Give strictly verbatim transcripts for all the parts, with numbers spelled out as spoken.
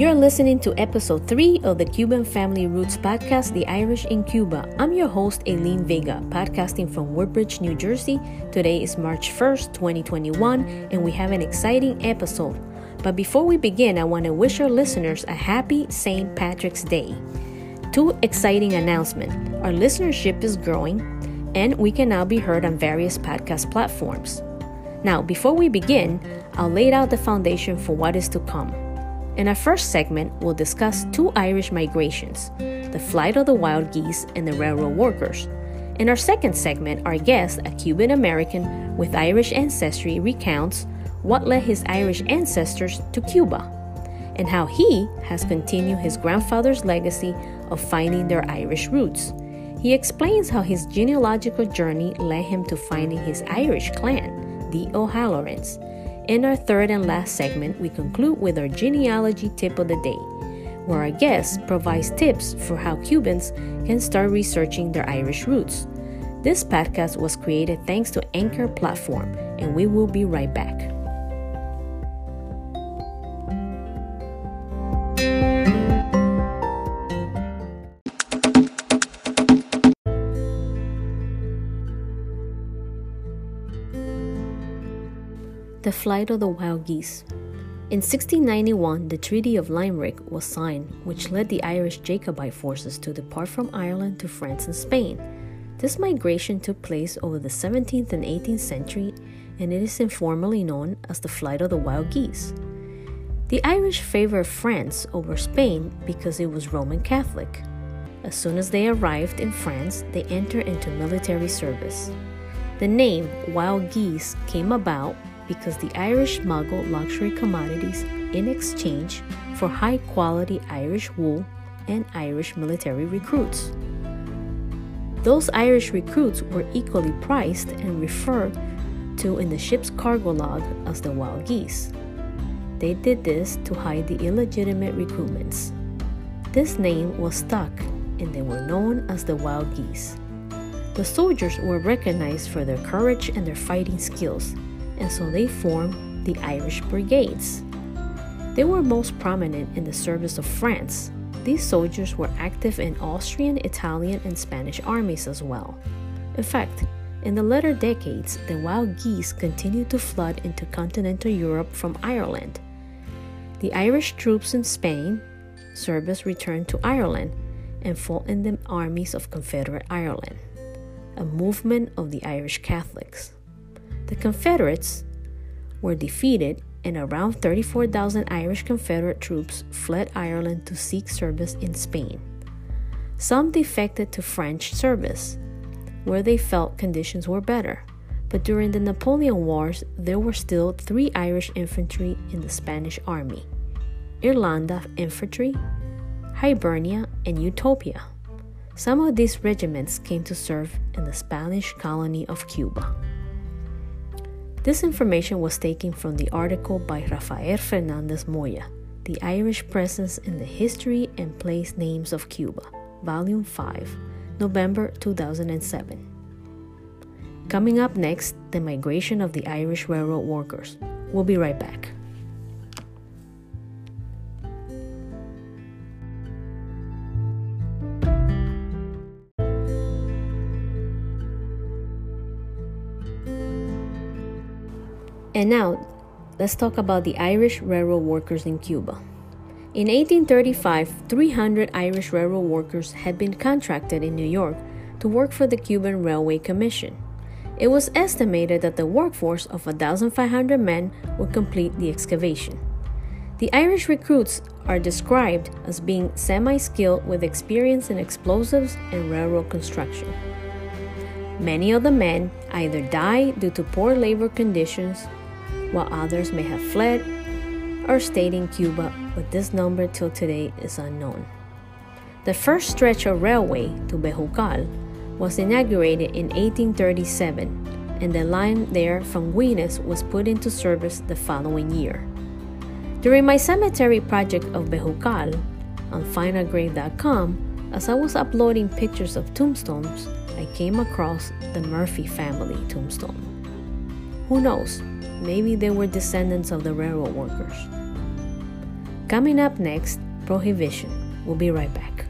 You're listening to episode three of the Cuban Family Roots podcast, The Irish in Cuba. I'm your host, Aileen Vega, podcasting from Woodbridge, New Jersey. Today is March first, twenty twenty-one, and we have an exciting episode. But before we begin, I want to wish our listeners a happy Saint Patrick's Day. Two exciting announcements. Our listenership is growing, and we can now be heard on various podcast platforms. Now, before we begin, I'll lay out the foundation for what is to come. In our first segment, we'll discuss two Irish migrations, the flight of the wild geese and the railroad workers. In our second segment, our guest, a Cuban American with Irish ancestry, recounts what led his Irish ancestors to Cuba and how he has continued his grandfather's legacy of finding their Irish roots. He explains how his genealogical journey led him to finding his Irish clan, the O'Hallorans. In our third and last segment, we conclude with our genealogy tip of the day, where our guest provides tips for how Cubans can start researching their Irish roots. This podcast was created thanks to Anchor platform, and we will be right back. The flight of the wild geese. In sixteen ninety-one, the Treaty of Limerick was signed, which led the Irish Jacobite forces to depart from Ireland to France and Spain. This migration took place over the seventeenth and eighteenth century, and it is informally known as the flight of the wild geese. The Irish favored France over Spain because it was Roman Catholic. As soon as they arrived in France, they entered into military service. The name wild geese came about because the Irish smuggled luxury commodities in exchange for high-quality Irish wool and Irish military recruits. Those Irish recruits were equally priced and referred to in the ship's cargo log as the wild geese. They did this to hide the illegitimate recruitments. This name was stuck, and they were known as the wild geese. The soldiers were recognized for their courage and their fighting skills, and so they formed the Irish Brigades. They were most prominent in the service of France. These soldiers were active in Austrian, Italian, and Spanish armies as well. In fact, in the later decades, the wild geese continued to flood into continental Europe from Ireland. The Irish troops in Spain service returned to Ireland and fought in the armies of Confederate Ireland, a movement of the Irish Catholics. The Confederates were defeated, and around thirty-four thousand Irish Confederate troops fled Ireland to seek service in Spain. Some defected to French service, where they felt conditions were better. But during the Napoleon Wars, there were still three Irish infantry in the Spanish army: Irlanda Infantry, Hibernia, and Utopia. Some of these regiments came to serve in the Spanish colony of Cuba. This information was taken from the article by Rafael Fernandez Moya, The Irish Presence in the History and Place Names of Cuba, Volume five, November two thousand seven. Coming up next, the migration of the Irish railroad workers. We'll be right back. And now, let's talk about the Irish railroad workers in Cuba. In eighteen thirty-five, three hundred Irish railroad workers had been contracted in New York to work for the Cuban Railway Commission. It was estimated that the workforce of one thousand five hundred men would complete the excavation. The Irish recruits are described as being semi-skilled with experience in explosives and railroad construction. Many of the men either died due to poor labor conditions, while others may have fled or stayed in Cuba, but this number till today is unknown. The first stretch of railway to Bejucal was inaugurated in eighteen thirty-seven, and the line there from Güines was put into service the following year. During my cemetery project of Bejucal on find a grave dot com, as I was uploading pictures of tombstones, I came across the Murphy family tombstone. Who knows? Maybe they were descendants of the railroad workers. Coming up next, Prohibition. We'll be right back.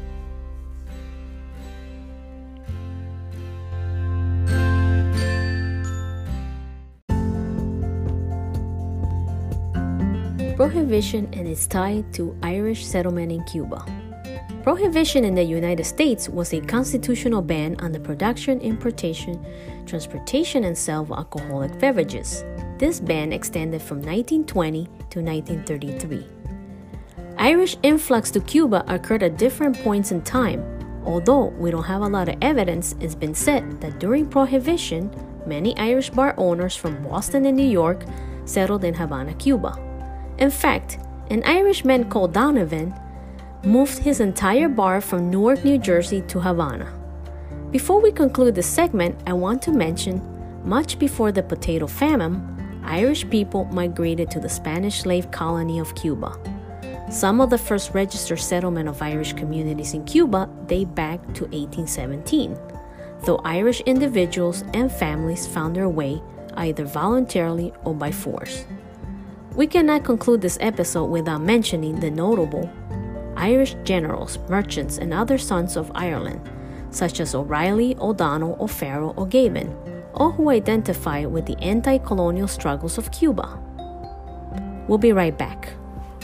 Prohibition and its tie to Irish settlement in Cuba. Prohibition in the United States was a constitutional ban on the production, importation, transportation, and sale of alcoholic beverages. This ban extended from nineteen twenty to nineteen thirty-three. Irish influx to Cuba occurred at different points in time. Although we don't have a lot of evidence, it's been said that during Prohibition, many Irish bar owners from Boston and New York settled in Havana, Cuba. In fact, an Irishman called Donovan moved his entire bar from Newark, New Jersey to Havana. Before we conclude this segment, I want to mention, much before the potato famine, Irish people migrated to the Spanish slave colony of Cuba. Some of the first registered settlement of Irish communities in Cuba date back to eighteen seventeen, though Irish individuals and families found their way either voluntarily or by force. We cannot conclude this episode without mentioning the notable Irish generals, merchants, and other sons of Ireland, such as O'Reilly, O'Donnell, O'Farrell, or Gavin, all who identify with the anti-colonial struggles of Cuba. We'll be right back.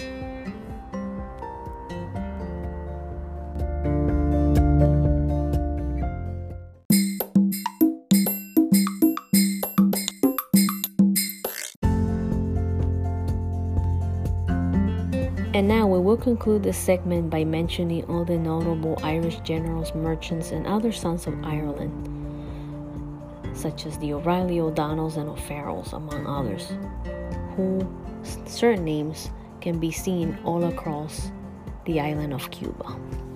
And now we will conclude this segment by mentioning all the notable Irish generals, merchants, and other sons of Ireland, such as the O'Reilly, O'Donnells, and O'Farrells, among others, whose surnames can be seen all across the island of Cuba.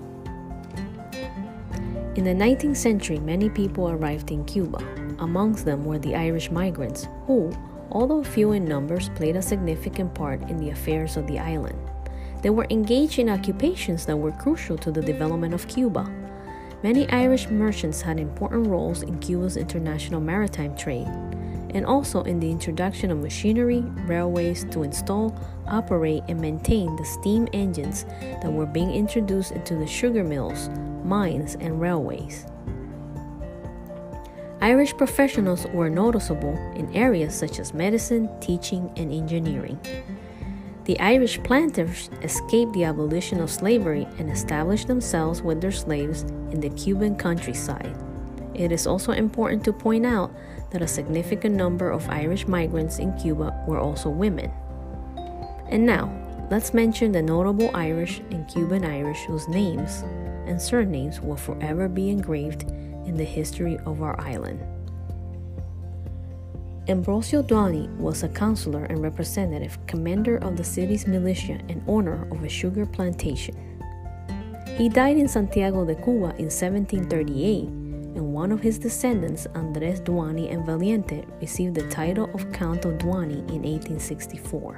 In the nineteenth century, many people arrived in Cuba. Amongst them were the Irish migrants, who, although few in numbers, played a significant part in the affairs of the island. They were engaged in occupations that were crucial to the development of Cuba. Many Irish merchants had important roles in Cuba's international maritime trade, and also in the introduction of machinery, railways to install, operate, and maintain the steam engines that were being introduced into the sugar mills, mines, and railways. Irish professionals were noticeable in areas such as medicine, teaching, and engineering. The Irish planters escaped the abolition of slavery and established themselves with their slaves in the Cuban countryside. It is also important to point out that a significant number of Irish migrants in Cuba were also women. And now, let's mention the notable Irish and Cuban Irish whose names and surnames will forever be engraved in the history of our island. Ambrosio Duany was a councilor and representative, commander of the city's militia, and owner of a sugar plantation. He died in Santiago de Cuba in seventeen thirty-eight, and one of his descendants, Andrés Duany and Valiente, received the title of Count of Duany in eighteen sixty-four.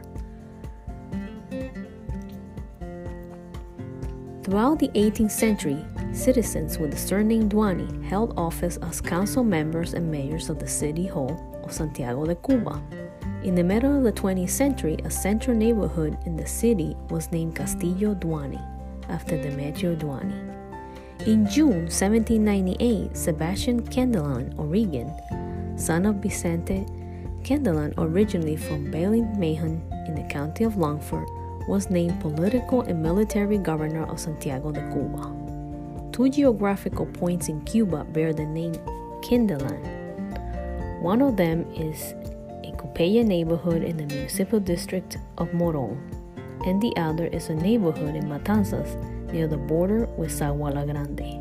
Throughout the eighteenth century, citizens with the surname Duany held office as council members and mayors of the city hall of Santiago de Cuba. In the middle of the twentieth century, a central neighborhood in the city was named Castillo Duany, after Demetrio Duany. In June seventeen ninety-eight, Sebastian Kendelon O'Regan, son of Vicente Kendelon, originally from Ballymahon in the county of Longford, was named political and military governor of Santiago de Cuba. Two geographical points in Cuba bear the name Kendelon. One of them is a Cupella neighborhood in the municipal district of Moron, and the other is a neighborhood in Matanzas near the border with Sagua La Grande.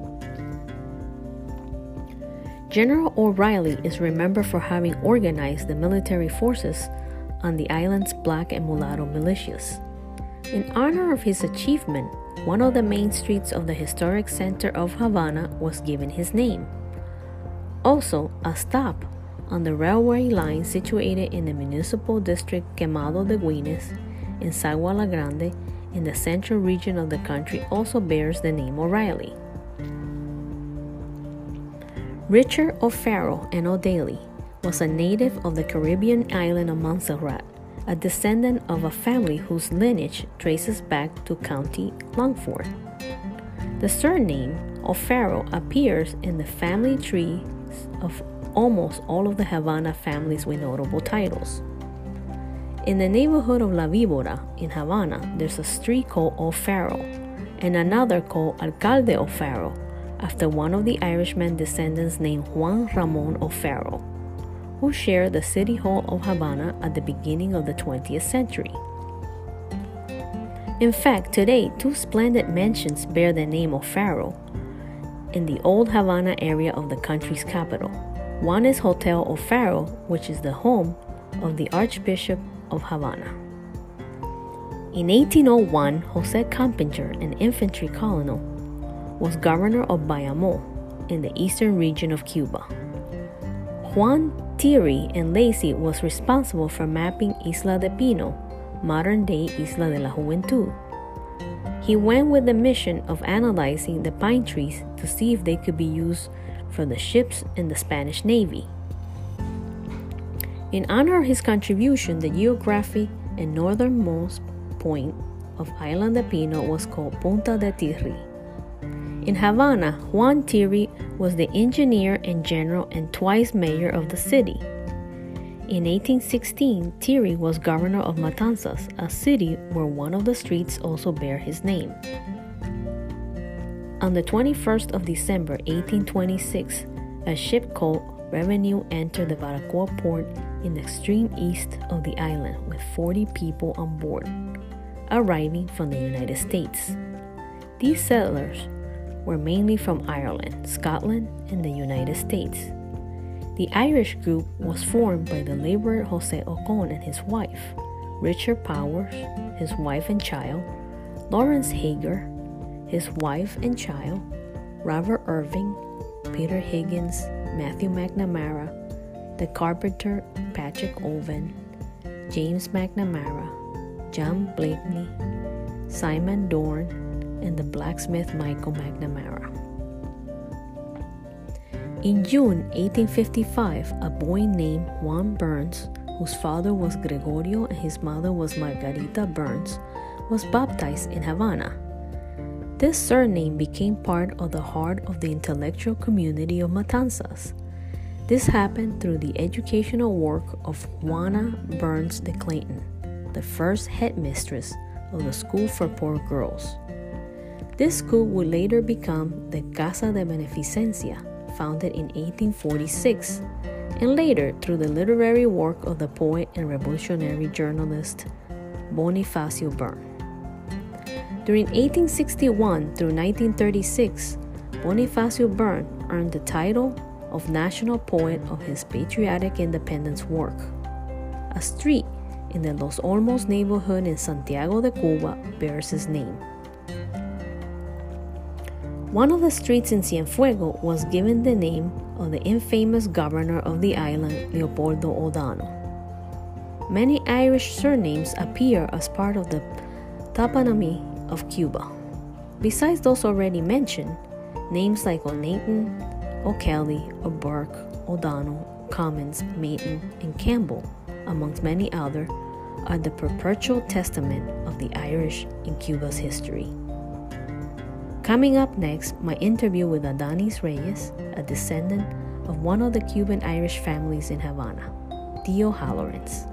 General O'Reilly is remembered for having organized the military forces on the island's black and mulatto militias. In honor of his achievement, one of the main streets of the historic center of Havana was given his name. Also, a stop on the railway line situated in the municipal district Quemado de Guines in Sagua La Grande in the central region of the country also bears the name O'Reilly. Richard O'Farrell and O'Daly was a native of the Caribbean island of Montserrat a descendant of a family whose lineage traces back to County Longford. The surname O'Farrell appears in the family trees of almost all of the Havana families with notable titles. In the neighborhood of La Víbora in Havana, there's a street called O'Farrell and another called Alcalde O'Farrell, after one of the Irishman descendants named Juan Ramon O'Farrell, who shared the City Hall of Havana at the beginning of the twentieth century. In fact, today, two splendid mansions bear the name O'Farrell in the old Havana area of the country's capital. One is Hotel O'Farrell, which is the home of the Archbishop of Havana. In eighteen oh one, Jose Campinger, an infantry colonel, was governor of Bayamo in the eastern region of Cuba. Juan Thierry and Lacy was responsible for mapping Isla de Pino, modern-day Isla de la Juventud. He went with the mission of analyzing the pine trees to see if they could be used for the ships in the Spanish Navy. In honor of his contribution, the geography and northernmost point of Isla de Pino was called Punta de Tirri. In Havana, Juan Thierry was the engineer and general and twice mayor of the city. In eighteen sixteen, Thierry was governor of Matanzas, a city where one of the streets also bear his name. On the twenty-first of December eighteen twenty-six, a ship called Revenue entered the Baracoa port in the extreme east of the island with forty people on board, arriving from the United States. These settlers were mainly from Ireland, Scotland, and the United States. The Irish group was formed by the laborer Jose Ocon and his wife, Richard Powers, his wife and child, Lawrence Hager, his wife and child, Robert Irving, Peter Higgins, Matthew McNamara, the carpenter Patrick Owen, James McNamara, John Blakeney, Simon Dorn, and the blacksmith Michael McNamara. In June eighteen fifty-five, a boy named Juan Burns, whose father was Gregorio and his mother was Margarita Burns, was baptized in Havana. This surname became part of the heart of the intellectual community of Matanzas. This happened through the educational work of Juana Burns de Clayton, the first headmistress of the School for Poor Girls. This school would later become the Casa de Beneficencia, founded in eighteen forty-six, and later through the literary work of the poet and revolutionary journalist Bonifacio Bern. During eighteen sixty-one through nineteen thirty-six, Bonifacio Bern earned the title of National Poet of his patriotic independence work. A street in the Los Olmos neighborhood in Santiago de Cuba bears his name. One of the streets in Cienfuegos was given the name of the infamous governor of the island, Leopoldo O'Donnell. Many Irish surnames appear as part of the toponymy of Cuba. Besides those already mentioned, names like O'Neighton, O'Kelly, O'Burke, O'Donnell, Cummins, Maton, and Campbell, amongst many others, are the perpetual testament of the Irish in Cuba's history. Coming up next, my interview with Adonis Reyes, a descendant of one of the Cuban Irish families in Havana, the O'Hallorans.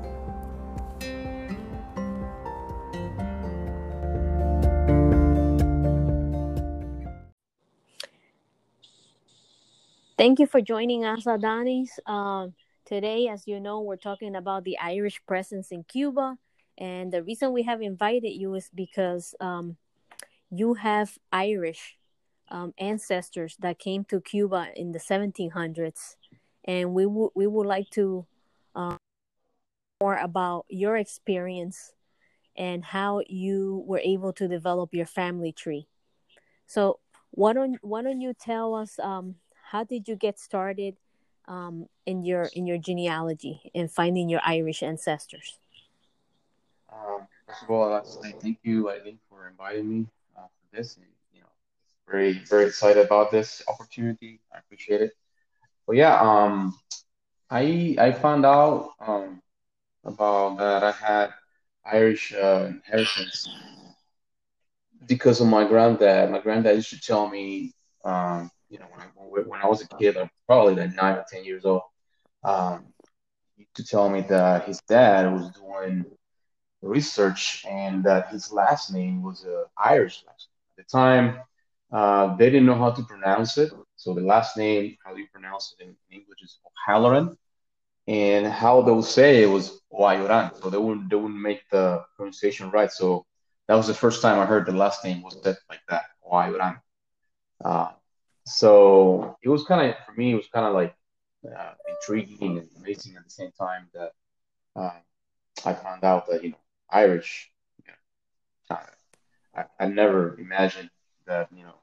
Thank you for joining us, Adonis. Um, today, as you know, we're talking about the Irish presence in Cuba. And the reason we have invited you is because um, you have Irish um, ancestors that came to Cuba in the seventeen hundreds. And we, w- we would like to uh, more about your experience and how you were able to develop your family tree. So why don't, why don't you tell us... Um, How did you get started um, in your in your genealogy and finding your Irish ancestors? Um, first of all, I'd like to say thank you, Eileen, for inviting me uh, for this. And, you know, very, very excited about this opportunity. I appreciate it. But yeah, um, I I found out um, about that I had Irish uh, inheritance because of my granddad. My granddad used to tell me, um, you know, when I, when I was a kid, like probably like nine or ten years old, um, he used to tell me that his dad was doing research and that his last name was a Irish last name. At the time, uh, they didn't know how to pronounce it. So the last name, how do you pronounce it in, in English, is O'Halloran, and how they would say it was Oayuran. So they wouldn't they wouldn't make the pronunciation right. So that was the first time I heard the last name was said like that, Oayuran. Uh, so it was kind of for me, it was kind of like uh, intriguing and amazing at the same time that uh, I found out that you know Irish. You know, I, I never imagined that you know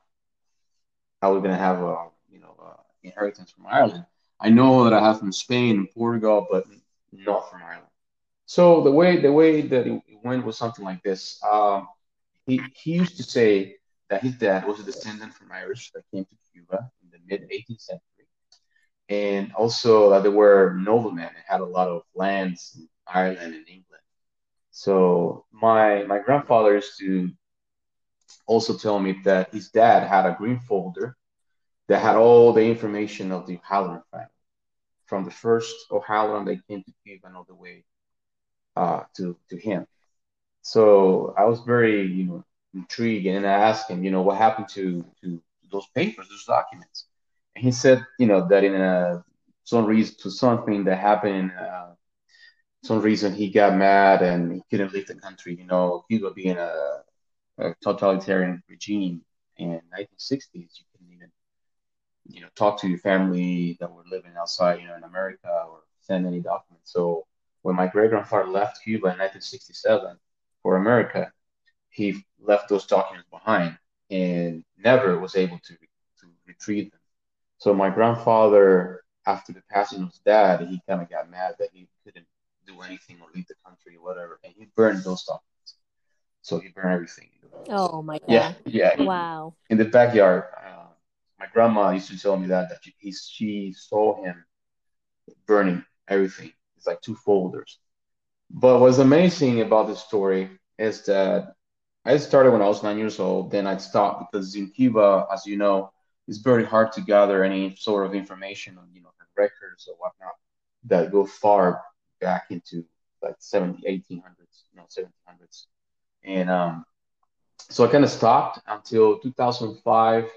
I was gonna have a you know uh, inheritance from Ireland. I know that I have from Spain and Portugal, but not from Ireland. So the way the way that it went was something like this. Um, he he used to say that his dad was a descendant from Irish that came to Cuba in the mid eighteenth century, and also that they were noblemen and had a lot of lands in Ireland and England. So my my grandfather used to also tell me that his dad had a green folder that had all the information of the O'Halloran family, from the first O'Halloran that came to Cuba and all the way uh, to to him. So I was very, you know, intrigued, and I asked him, you know, what happened to to those papers, those documents, and he said, you know, that in a some reason to something that happened, uh, some reason he got mad and he couldn't leave the country. You know, Cuba being a, a totalitarian regime in nineteen sixties, you couldn't even, you know, talk to your family that were living outside, you know, in America or send any documents. So when my great grandfather left Cuba in nineteen sixty-seven for America, he left those documents behind and never was able to to retrieve them. So my grandfather, after the passing of his dad, he kind of got mad that he couldn't do anything or leave the country or whatever, and he burned those documents. So he burned everything. Oh my Yeah, God. yeah. Wow. In the backyard, uh, my grandma used to tell me that that he, she saw him burning everything. It's like two folders. But what's amazing about this story is that I started when I was nine years old. Then I stopped because in Cuba, as you know, it's very hard to gather any sort of information on, you know, records or whatnot that go far back into like seventy, eighteen hundreds, you know, seventeen hundreds. And um, so I kind of stopped until two thousand five.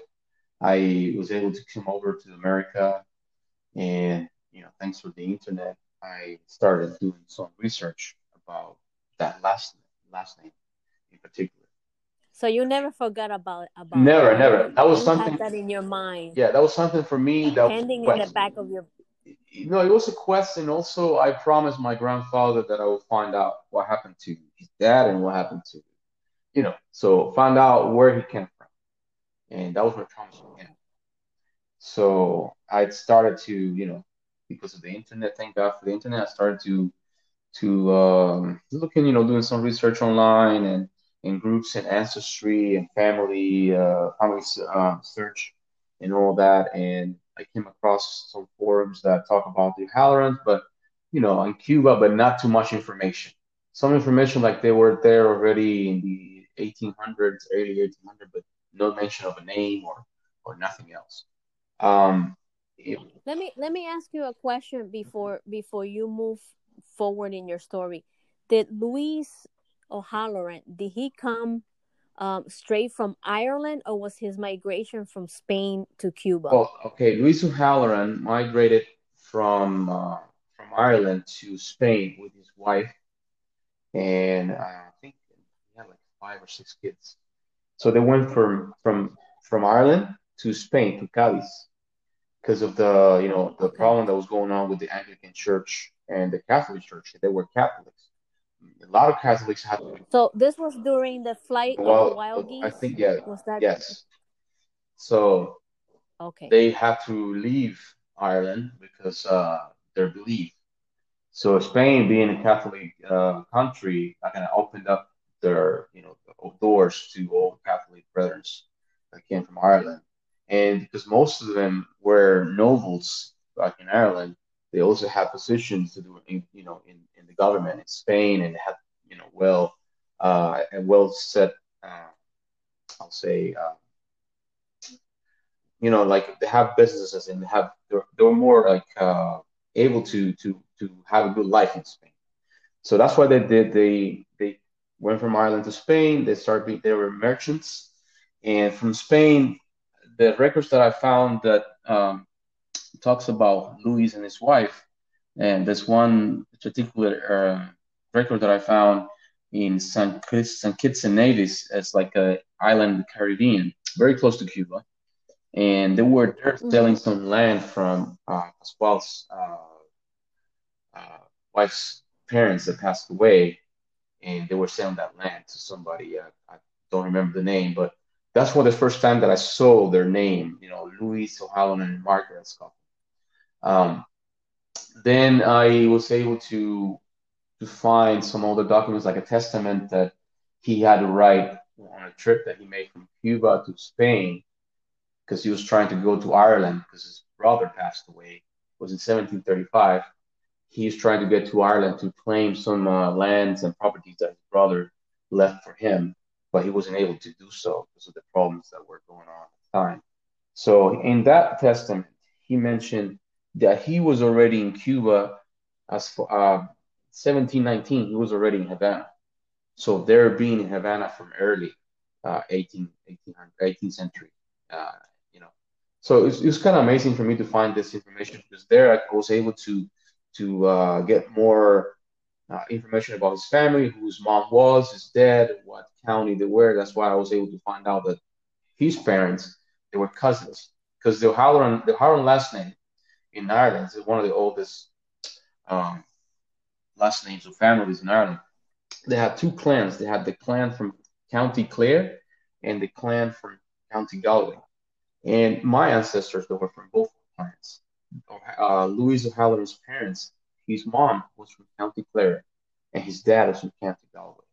I was able to come over to America, and you know, thanks for the internet, I started doing some research about that last last name in particular. So you never forgot about about Never, that. never. You That was you had something. that in your mind, Yeah, that was something for me. That was a pending in the quest. back of your. You know, it was a quest, and also I promised my grandfather that I would find out what happened to his dad and what happened to, you know, so find out where he came from, and that was my promise to him. So I started to, you know, because of the internet, thank God for the internet, I started to to um, looking, you know, doing some research online and in groups and ancestry and family uh, family uh, search and all that. And I came across some forums that talk about the Halorans, but you know, in Cuba, but not too much information. Some information like they were there already in the eighteen hundreds, early eighteen hundreds, but no mention of a name or or nothing else. Um, it, Let me let me ask you a question before before you move forward in your story. Did Louis O'Halloran, did he come um, straight from Ireland, or was his migration from Spain to Cuba? well, okay, Luis O'Halloran migrated from uh, from Ireland to Spain with his wife, and uh, I think he had like five or six kids. So they went from from from Ireland to Spain to Cadiz because of the you know the Okay. problem that was going on with the Anglican Church and the Catholic Church. They were Catholics. A lot of Catholics had to. So this was during the flight of the Well, wild I geese? think yeah, Was that yes. So okay? they had to leave Ireland because uh, their belief. So Spain, being a Catholic uh, country, kind of opened up their, you know, doors to all Catholic brethren that came from Ireland, and because most of them were nobles back in Ireland, they also had positions to do, in, you know, in, in the government in Spain, and had, you know, well, uh, and well set. Uh, I'll say, uh, you know, like they have businesses and they have they're, they're more like uh, able to to to have a good life in Spain. So that's why they did. They they went from Ireland to Spain. They started being they were merchants, and from Spain, the records that I found that um, talks about Louis and his wife, and there's one particular uh, record that I found in San Chris, San Kitts and Nevis. It's like a island in the Caribbean, very close to Cuba, and they were there selling Mm-hmm. some land from uh, Pascual's uh, uh, wife's parents that passed away, and they were selling that land to somebody. Uh, I don't remember the name, but that's one of the first time that I saw their name. You know, Louis O'Halloran and Margaret Scott. Um, then I was able to to find some other documents, like a testament that he had to write on a trip that he made from Cuba to Spain because he was trying to go to Ireland because his brother passed away. It was in seventeen thirty-five. He's trying to get to Ireland to claim some uh, lands and properties that his brother left for him, but he wasn't able to do so because of the problems that were going on at the time. So in that testament, he mentioned that he was already in Cuba as for uh, seventeen nineteen. He was already in Havana. So they're being in Havana from early uh, eighteen, eighteenth century. Uh, you know, so it's it's kind of amazing for me to find this information because there I was able to to uh, get more uh, information about his family, who his mom was, his dad, what county they were. That's why I was able to find out that his parents they were cousins because the O'Halloran the O'Halloran last name in Ireland is one of the oldest um, last names of families in Ireland. They had two clans. They had the clan from County Clare and the clan from County Galway. And my ancestors that were from both clans. Uh, Louis O'Halloran's parents, his mom was from County Clare, and his dad was from County Galway.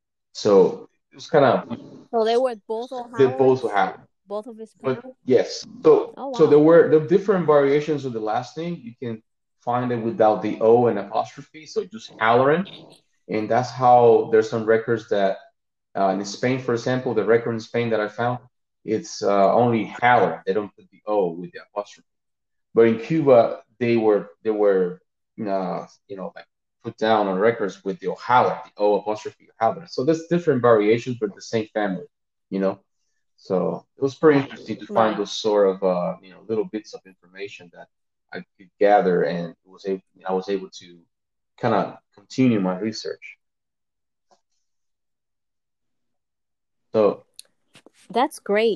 So it was kind of So they were both they both O'Hallorans, O'Halloran. both of his But parents. yes, so Oh so there wow. were the different variations of the last name. You can find it without the O and apostrophe, so just Halloran, and that's how there's some records that uh, in Spain, for example, the record in Spain that I found, it's uh, only Halloran. They don't put the O with the apostrophe. But in Cuba, they were they were uh, you know like put down on records with the O'Halloran, the O apostrophe O'Halloran. So there's different variations, but the same family, you know. So it was pretty interesting to find Right. those sort of uh, you know little bits of information that I could gather, and was able I was able to kind of continue my research. So That's great.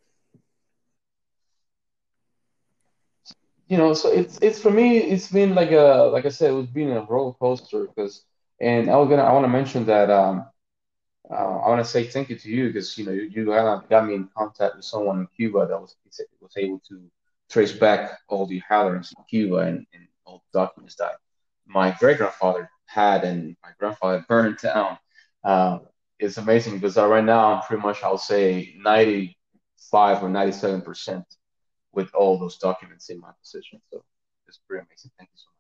you know, so it's it's for me, it's been like a like I said, it was been a roller coaster because, and I was gonna I want to mention that um uh, I want to say thank you to you because you know you, you got, got me in contact with someone in Cuba that was was able to trace back all the Hallorans in Cuba and, and all the documents that my great grandfather had and my grandfather burned down. Uh, it's amazing because uh, right now I'm pretty much I'll say ninety-five or ninety-seven percent with all those documents in my possession. So it's pretty amazing. Thank you so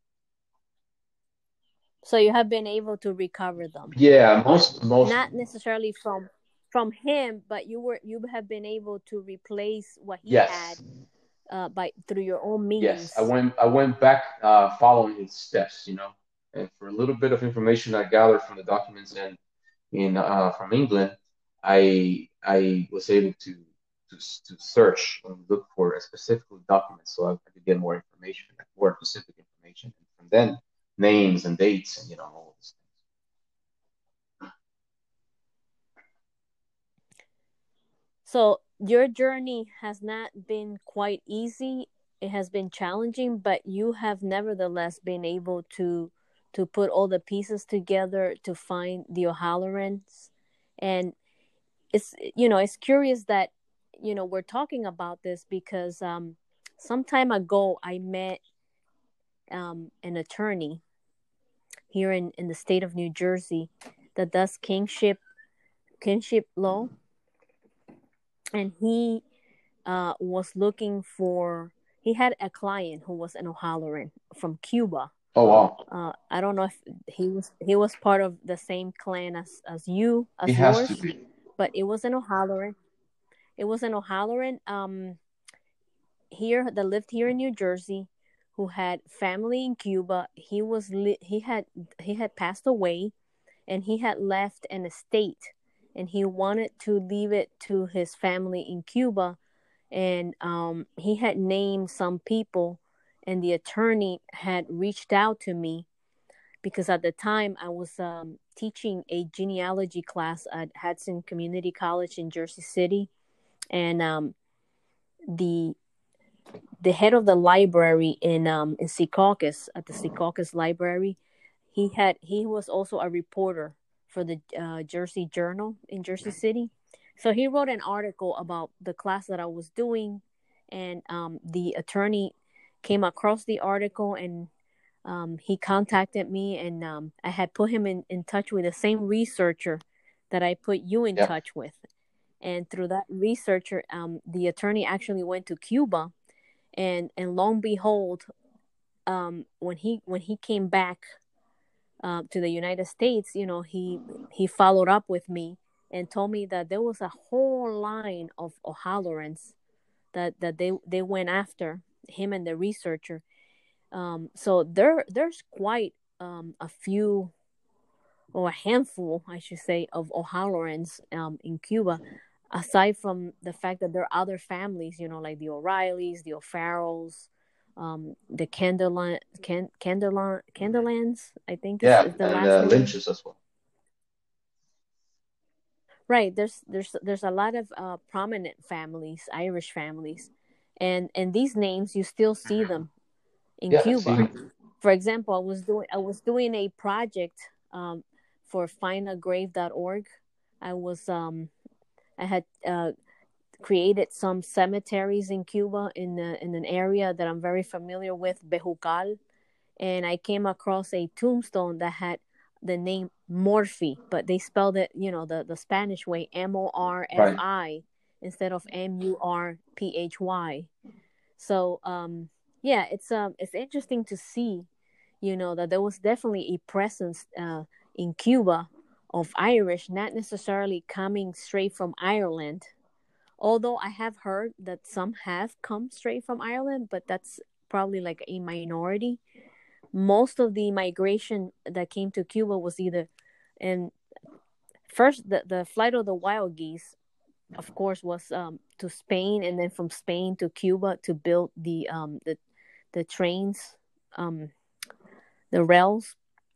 So you have been able to recover them, much. Yeah, most most not necessarily from from him, but you were you have been able to replace what he had yes. uh, by through your own Yes, I means. went I went back uh, following his steps, you know, and for a little bit of information I gathered from the documents in in uh, from England, I I was able to to to search and look for a specific document so I, I could get more information, more specific information, and from then names and dates and you know all these So your journey has not been quite easy. It has been challenging, but you have nevertheless been able to to put all the pieces together to find the O'Hallorans. And it's you know, it's curious that you know, we're talking about this because um some time ago I met um an attorney here in in the state of New Jersey that does kingship kinship law, and he uh, was looking for. He had a client who was an O'Halloran from Cuba, Oh wow. Uh, I don't know if he was he was part of the same clan as as you It as has to yours, be. but it was an O'Halloran. It was an O'Halloran um here that lived here in New Jersey, who had family in Cuba. He was li- he had he had passed away, and he had left an estate, and he wanted to leave it to his family in Cuba, and um, he had named some people, and the attorney had reached out to me because at the time I was um, teaching a genealogy class at Hudson Community College in Jersey City, and um, the the head of the library in um, in Secaucus, at the Secaucus Library, he had he was also a reporter for the uh, Jersey Journal in Jersey City. So he wrote an article about the class that I was doing, and um, the attorney came across the article, and um, he contacted me, and um, I had put him in, in touch with the same researcher that I put you in Yeah. touch with. And through that researcher, um, the attorney actually went to Cuba, and and lo and behold, um, when he when he came back uh, to the United States, you know, he he followed up with me and told me that there was a whole line of O'Hallorans that that they they went after him and the researcher. Um, so there there's quite um, a few, or a handful, I should say, of O'Hallorans um, in Cuba. Aside from the fact that there are other families, you know, like the O'Reillys, the O'Farrells, um, the Candelan, Can, Candelan, Candelans, I think is, Yeah, is the and last uh, name. lynches as well. Right. There's there's there's a lot of uh, prominent families, Irish families, and and these names you still see Mhm. them in Yeah, I see. Cuba. For example, I was doing I was doing a project um, for find a grave dot org. I was um, I had uh, created some cemeteries in Cuba, in the, in an area that I'm very familiar with, Bejucal, and I came across a tombstone that had the name Morphy, but they spelled it, you know, the, the Spanish way, M O R F Right. I, instead of M U R P H Y. So, um, yeah, it's um, it's interesting to see, you know, that there was definitely a presence uh, in Cuba of Irish, not necessarily coming straight from Ireland. Although I have heard that some have come straight from Ireland, but that's probably like a minority. Most of the migration that came to Cuba was either, and first the, the flight of the wild geese, of course, was um, to Spain, and then from Spain to Cuba to build the um, the the trains, um, the rails.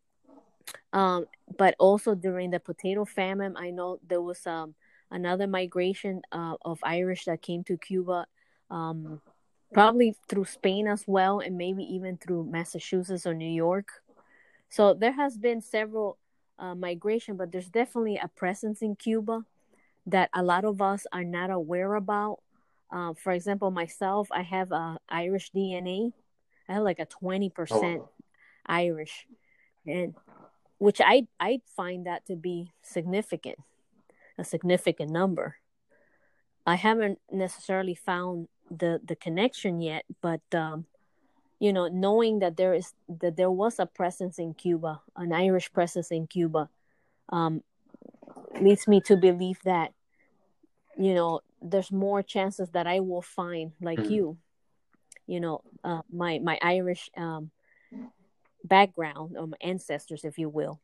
Um, but also during the potato famine, I know there was um, another migration uh, of Irish that came to Cuba, um, probably through Spain as well, and maybe even through Massachusetts or New York. So there has been several uh, migration, but there's definitely a presence in Cuba that a lot of us are not aware about. Uh, for example, myself, I have uh, Irish D N A. I have like a twenty percent Oh, Irish, and which I I find that to be significant, a significant number. I haven't necessarily found the the connection yet, but um, you know, knowing that there is that there was a presence in Cuba, an Irish presence in Cuba, um, leads me to believe that, you know, there's more chances that I will find like mhm. you, you know, uh, my my Irish um, background, or my ancestors, if you will.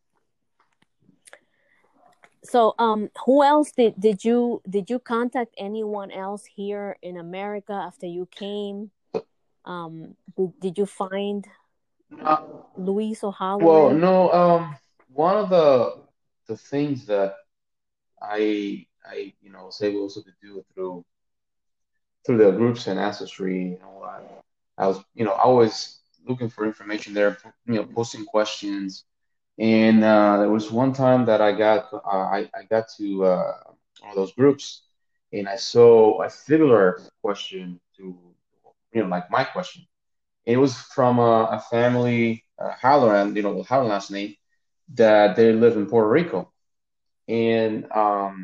So, um, who else did did you did you contact anyone else here in America after you came? Um, did, did you find Uh, Luis well, O'Halloran? no. Um, one of the the things that I I you know was able also to do through through the groups and ancestry, you know, I, I was you know always looking for information there, you know, posting questions. And uh, there was one time that I got uh, I I got to uh, one of those groups, and I saw a similar question to you know like my question. It was from a, a family, uh, Halloran, you know, with Halloran last name, that they live in Puerto Rico. And um,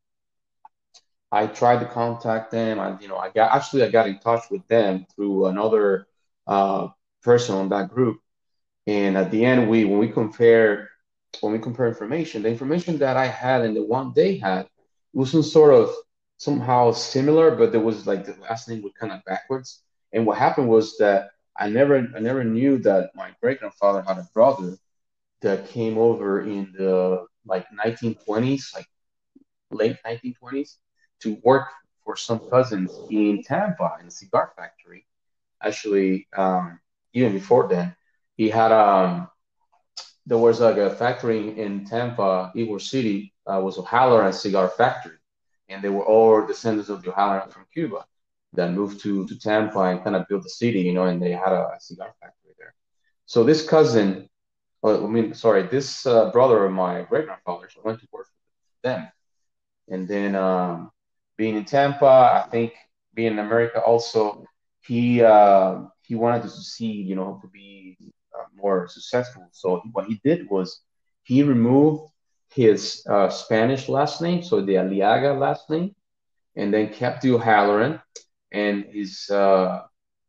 I tried to contact them. I, you know, I got actually I got in touch with them through another uh, person on that group, And at the end, we when we compare when we compare information, the information that I had and the one they had wasn't sort of somehow similar, but there was like the last name was kind of backwards. And what happened was that I never I never knew that my great grandfather had a brother that came over in the like nineteen twenties, like late nineteen twenties, to work for some cousins in Tampa in a cigar factory. Actually, um, even before then, he had um, there was like a factory in Tampa, Ybor City, uh, was O'Halloran cigar factory, and they were all descendants of the O'Halloran from Cuba that moved to to Tampa and kind of built the city, you know, and they had a, a cigar factory there. So this cousin, well, I mean, sorry, this uh, brother of my great grandfather's went to work for them, and then um, being in Tampa, I think being in America also, he uh, he wanted to succeed, you know, to be uh, more successful. So what he did was he removed his uh, Spanish last name, so the Aliaga last name, and then kept the O'Halloran, and his uh,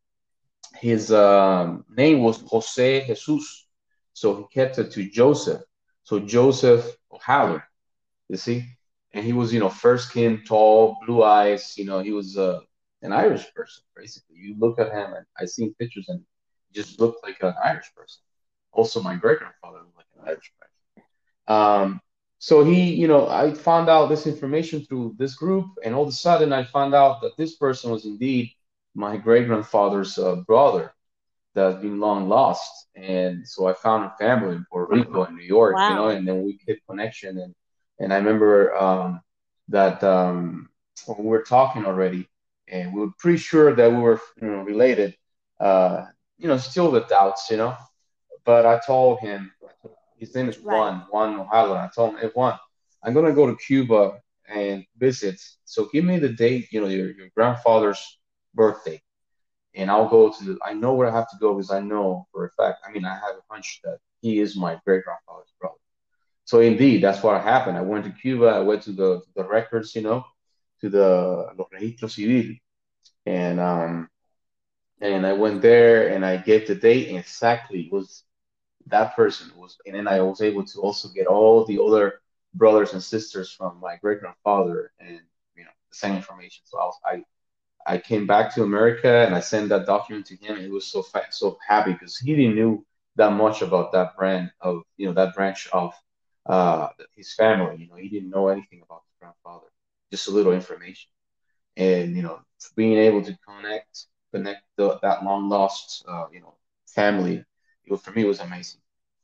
his um, name was Jose Jesus, so he kept it to Joseph. So Joseph O'Halloran, you see, and he was, you know, fair skin, tall, blue eyes. You know, he was uh, an Irish person, basically. You look at him, and I seen pictures, and he just looked like an Irish person. Also, my great grandfather was like an Irish person. Um, so he, you know, I found out this information through this group, and all of a sudden, I found out that this person was indeed my great grandfather's uh, brother that's been long lost. And so I found a family in Puerto Rico and New York, you know, Wow. and then we kept connection. And and I remember um, that um, when we were talking already, and we were pretty sure that we were, you know, related. Uh, you know, still the doubts, you know. But I told him, his name is Right. Juan, Juan Ojala. I told him, hey, Juan, I'm gonna go to Cuba and visit. So give me the date, you know, your, your grandfather's birthday, and I'll go to. I know where I have to go because I know for a fact. I mean, I have a hunch that he is my great grandfather's brother. So indeed, that's what happened. I went to Cuba. I went to the the records, you know, to the los registros civil, and um, and I went there and I gave the date and exactly it was that person was, and then I was able to also get all the other brothers and sisters from my great grandfather and you know the same information. So I was I I came back to America and I sent that document to him. And he was so fa- so happy because he didn't knew that much about that brand of you know that branch of uh, his family. You know, he didn't know anything about his grandfather, just a little information. And you know, being able to connect connect the, that long lost uh, you know family, it was, for me, it was amazing.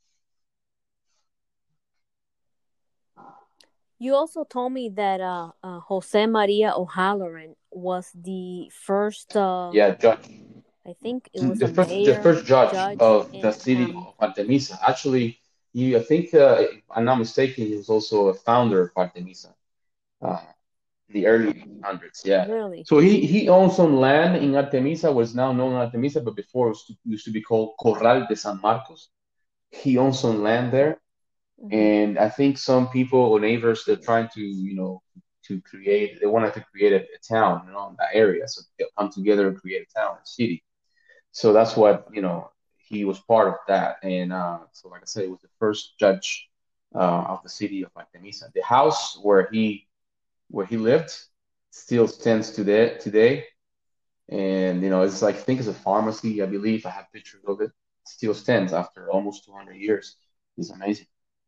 You also told me that uh, uh, Jose Maria O'Halloran was the first, uh, Yeah, judge. I think it was The a first the mayor first judge judge of the in, city um, of Artemisa. Actually, he I think uh, if I'm not mistaken, he was also a founder of Artemisa. Uh, in the early hundreds, yeah. really. So he he owned some land in Artemisa, was now known as Artemisa, but before it was to, used to be called Corral de San Marcos. He owned some land there, Hmm. and I think some people or neighbors they're trying to you know to create they wanted to create a, a town you know in that area, so they'll come together and create a town, a city. So that's what you know he was part of that, and uh, so like I said, it was the first judge uh, of the city of Artemisa. The house where he where he lived still stands today today, and you know it's like I think it's a pharmacy. I believe I have pictures of it. Still stands after almost two hundred years. It's amazing.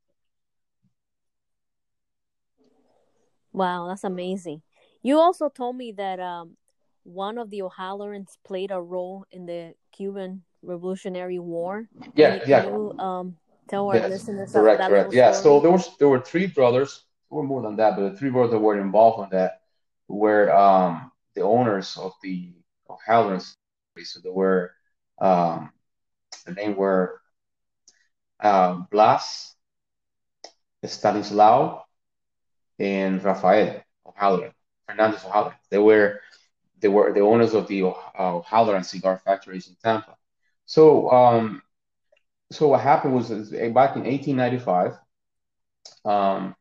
Wow, that's amazing. You also told me that um, one of the O'Hallorans played a role in the Cuban Revolutionary War. Can Yeah, you can yeah, you um, tell our yes, listeners that, correct, that little correct. Yeah, so story? there was there were three brothers, or more than that, but the three brothers that were involved in that were um, the owners of the O'Halloran's. So they were um, the name were um, Blas, Stanislao, and Rafael O'Halloran, Fernandez O'Halloran. They were they were the owners of the uh, O'Halloran cigar factories in Tampa. So um, so what happened was uh, back in eighteen ninety-five. Um,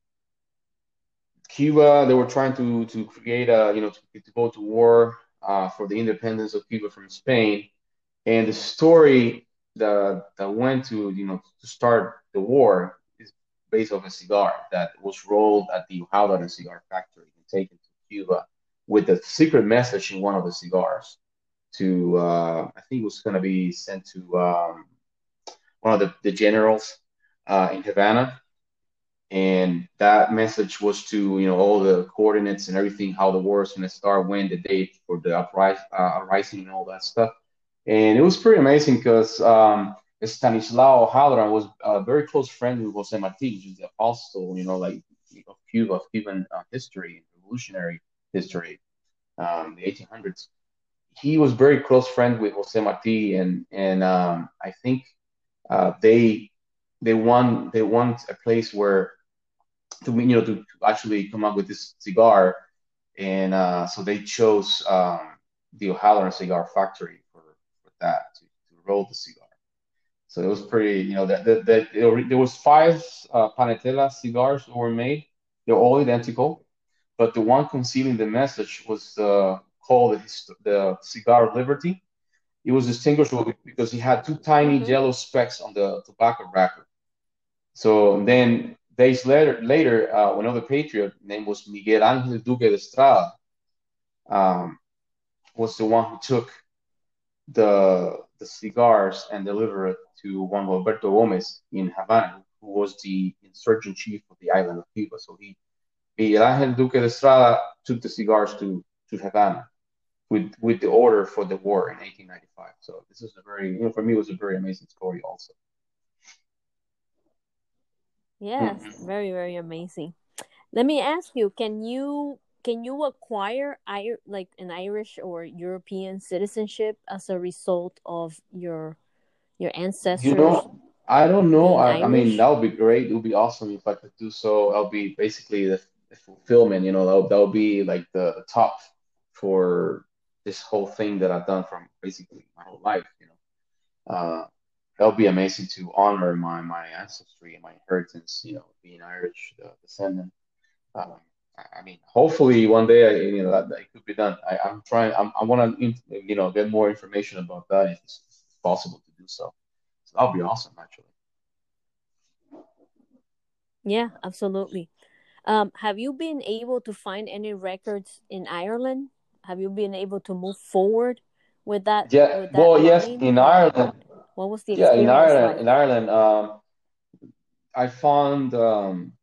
Cuba, they were trying to to create a, you know, to, to go to war uh, for the independence of Cuba from Spain. And the story that that went to you know to start the war is based off a cigar that was rolled at the Howlett cigar factory and taken to Cuba with a secret message in one of the cigars to uh, I think it was going to be sent to um, one of the, the generals uh, in Havana, and that message was to you know all the coordinates and everything, how the war is going to start, when the date for the upris- uh, uprising and all that stuff. And it was pretty amazing because um, Stanislao Halloran was a very close friend with Jose Marti, which is the apostle, you know, like of Cuba, of Cuban uh, history, revolutionary history, um, the eighteen hundreds. He was very close friend with Jose Marti, and and um, I think uh, they they won they won a place where to you know to, to actually come up with this cigar, and uh, so they chose um, the O'Halloran Cigar Factory for, for that to, to roll the cigar. So it was pretty, you know, that that, that it, there was five uh, Panetela cigars that were made. They're all identical, but the one concealing the message was uh, called the, the Cigar of Liberty. It was distinguishable because he had two tiny Mm-hmm. yellow specks on the tobacco wrapper. So then days later, later uh, another patriot named was Miguel Angel Duque de Estrada um, was the one who took the the cigars and delivered it to Juan Roberto Gomez in Havana, who was the insurgent chief of the island of Cuba. So he Miguel Angel Duque de Estrada took the cigars to to Havana with with the order for the war in eighteen ninety-five. So this is a very, you know, for me, it was a very amazing story also. Yes, Mhm. very, very amazing. Let me ask you, can you can you acquire Ir- like an Irish or European citizenship as a result of your your You ancestors know, I don't know. being I, I mean, that Irish? would be great. It would be awesome if I could do so. I'll be basically the, the fulfillment, you know, that would, that would be like the, the top for this whole thing that I've done from basically my whole life, you know. Uh, that would be amazing to honor my, my ancestry and my inheritance, you know, being Irish uh, descendant. Um, I I mean, hopefully one day, I, you know, that, that it could be done. I, I'm trying, I'm, I want to, you know, get more information about that if it's possible to do so. So that would be awesome, actually. Yeah, absolutely. Um, have you been able to find any records in Ireland? Have you been able to move forward with that Yeah, with that well, yes, line? in And Ireland, what was the yeah, in experience Ireland, like? in Ireland, um, I found um,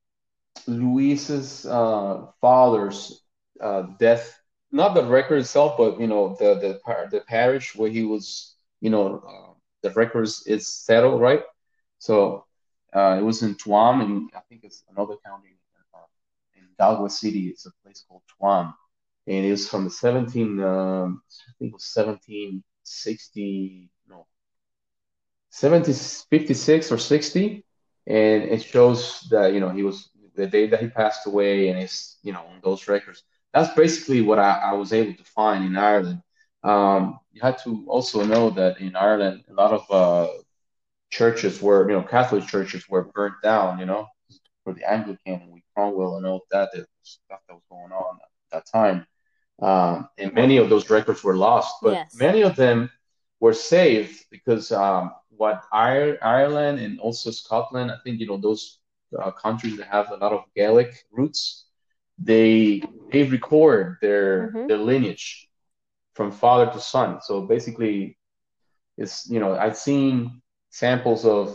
Luis's uh, father's uh, death, not the record itself, but you know the the par- the parish where he was, you know, uh, the records is settled, right? So uh, it was in Tuam, and I think it's another county uh, in Galway City. It's a place called Tuam, and it was from the seventeen, um, I think it was seventeen sixty, no, seventeen fifty-six or sixty, and it shows that you know he was the day that he passed away, and it's you know on those records. That's basically what I, I was able to find in Ireland. Um, you had to also know that in Ireland, a lot of uh, churches were, you know, Catholic churches were burnt down, you know, for the Anglican and with Cromwell and all that, the stuff that was going on at that time. Um, and many of those records were lost, but Yes. many of them were saved because um, what Ir- Ireland and also Scotland, I think, you know, those uh, countries that have a lot of Gaelic roots, they they record their Mm-hmm. their lineage from father to son. So basically, it's you know I've seen samples of,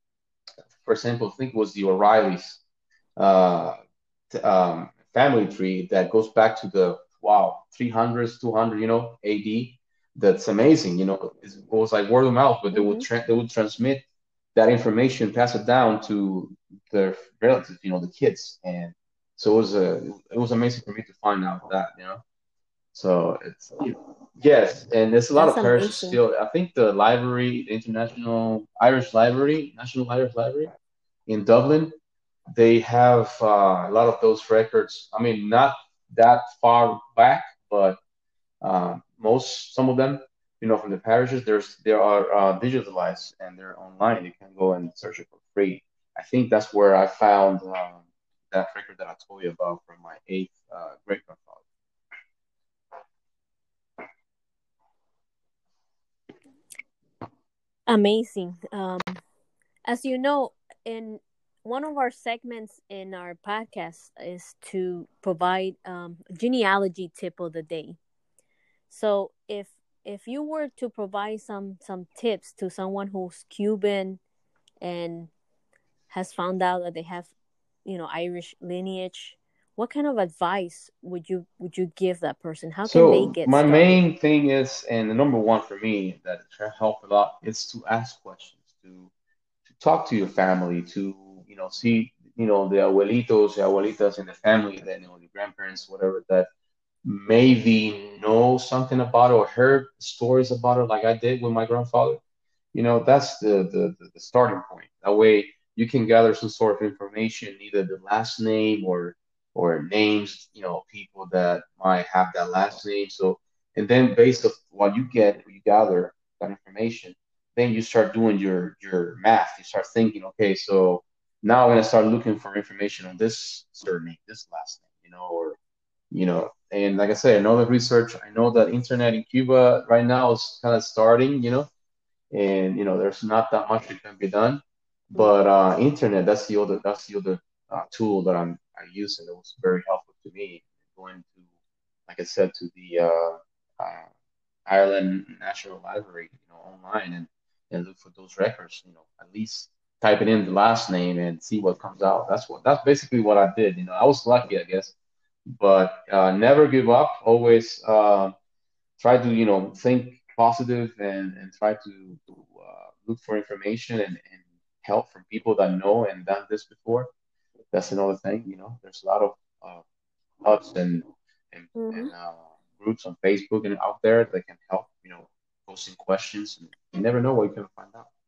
for example, I think it was the O'Reillys uh, t- um, family tree that goes back to the wow three hundreds, two hundred, you know, A D. That's amazing. You know, it was like word of mouth, but they would Mm-hmm. tra- they would transmit that information, pass it down to their relatives, you know, the kids, and so it was a it was amazing for me to find out that, you know. So it's yes, and there's a lot That's of parishes amazing. still. I think the library, the International Irish Library, National Irish Library in Dublin, they have uh, a lot of those records. I mean, not that far back, but uh, most some of them, you know, from the parishes, there's there are uh, digitalized and they're online. You can go and search it for free. I think that's where I found um, that record that I told you about from my eighth uh, great grandfather. Amazing. Um, as you know, in one of our segments in our podcast is to provide um, genealogy tip of the day. So if if you were to provide some some tips to someone who's Cuban and has found out that they have, you know, Irish lineage, what kind of advice would you would you give that person? How can they So get my started? main thing is, and the number one for me that helped a lot is to ask questions, to to talk to your family, to you know see you know the abuelitos, the abuelitas in the family, that you know the grandparents, whatever that maybe know something about it or heard stories about it, like I did with my grandfather. You know, that's the the the, the starting point. That way you can gather some sort of information, either the last name or or names, you know, people that might have that last name. So, and then based on what you get, you gather that information, then you start doing your your math. You start thinking, okay, so now I'm gonna start looking for information on this surname, this last name, you know, or you know, and like I said, I know the research. I know that internet in Cuba right now is kind of starting, you know, and you know, there's not that much that can be done. But uh, internet, that's the other, that's the other uh, tool that I'm I use, and it was very helpful to me going to, like I said, to the uh, uh, Ireland National Library, you know, online and and look for those records. You know, at least type it in the last name and see what comes out. That's what that's basically what I did. You know, I was lucky, I guess, but uh, never give up. Always uh, try to you know think positive and and try to, to uh, look for information and, and help from people that know and done this before. That's another thing. You know, there's a lot of uh, hubs and and, Mm-hmm. and uh, groups on Facebook and out there that can help. You know, posting questions. And you never know what you can find out.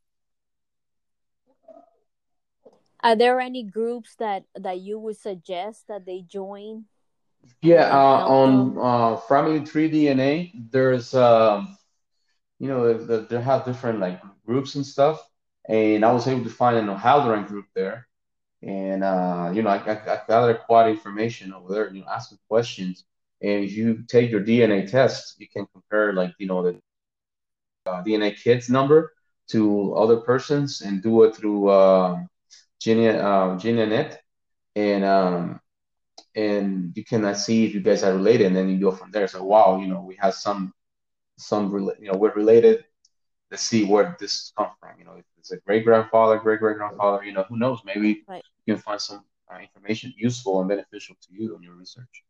Are there any groups that that you would suggest that they join Yeah, that can uh, help on them? uh, Family Tree D N A, there's um, you know, the, they have different like groups and stuff. And I was able to find an O'Halloran group there. And, uh, you know, I, I, I gathered quite information over there, you know, asking questions. And if you take your D N A test, you can compare like, you know, the uh, D N A kits number to other persons and do it through um, Genia, uh, GeniaNet. And, um, and you can uh, see if you guys are related, and then you go from there. So, wow, you know, we have some, some, rela- you know, we're related. Let's see where this comes from. You know, if it's a great grandfather, great great grandfather, you know, who knows? Maybe Right. you can find some uh, information useful and beneficial to you in your research.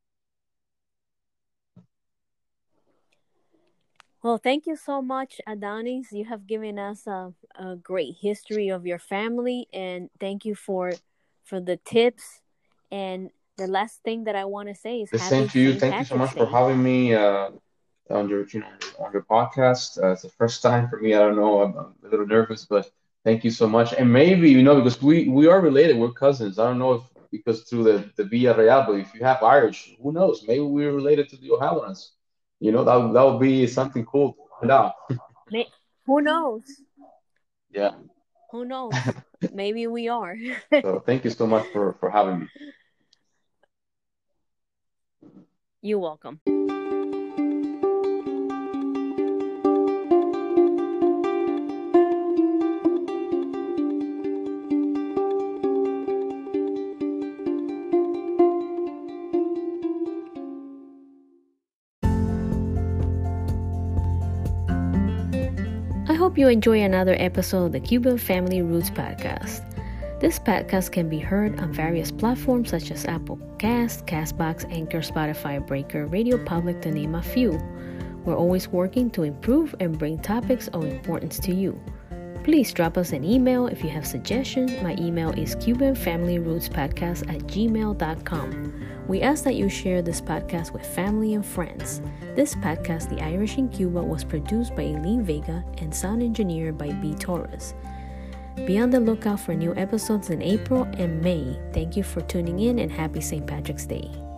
Well, thank you so much, Adonis. You have given us a, a great history of your family, and thank you for for the tips. And the last thing that I want to say is The same Happy to you. Saint Thank you so Patrick's much for Day. having me uh, on your, you know, on your podcast. Uh, it's the first time for me. I don't know. I'm, I'm a little nervous, but thank you so much. And maybe you know because we we are related. We're cousins. I don't know if because through the the Via Real, but if you have Irish, who knows? Maybe we're related to the O'Hallorans. You know, that that would be something cool to find out. May- who knows? Yeah. Who knows? Maybe we are. So thank you so much for for having me. You're welcome. I hope you enjoy another episode of the Cuban Family Roots podcast. This podcast can be heard on various platforms such as Apple Cast, Castbox, Anchor, Spotify, Breaker, Radio Public, to name a few. We're always working to improve and bring topics of importance to you. Please drop us an email if you have suggestions. My email is cuban family roots podcast at gmail dot com. We ask that you share this podcast with family and friends. This podcast, The Irish in Cuba, was produced by Eileen Vega and sound engineered by B. Torres. Be on the lookout for new episodes in April and May. Thank you for tuning in and happy Saint Patrick's Day.